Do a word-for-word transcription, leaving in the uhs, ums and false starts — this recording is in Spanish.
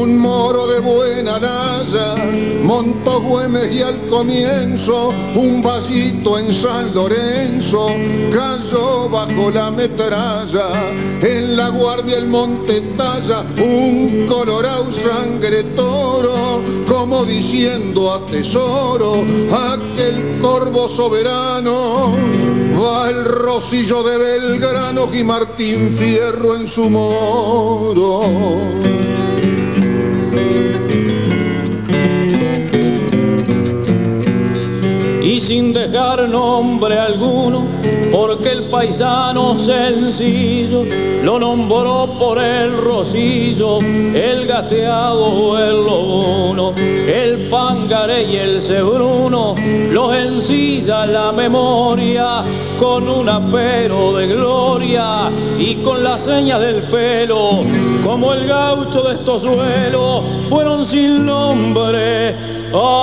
un moro de buena naya, montó Güemes y al comienzo un vasito en San Lorenzo cayó bajo la metralla. En la guardia el monte talla un colorado sangre toro, como diciendo atesoro aquel corvo soberano. Va el Rocillo de Belgrano y Martín Fierro en su moro. Y sin dejar nombre alguno, porque el paisano sencillo lo nombró por el Rocillo, el gateado o el lobuno, el pangaré y el cebruno, los ensilla la memoria con un apero de gloria y con la seña del pelo, como el gaucho de estos suelos, fueron sin nombre. ¡Oh!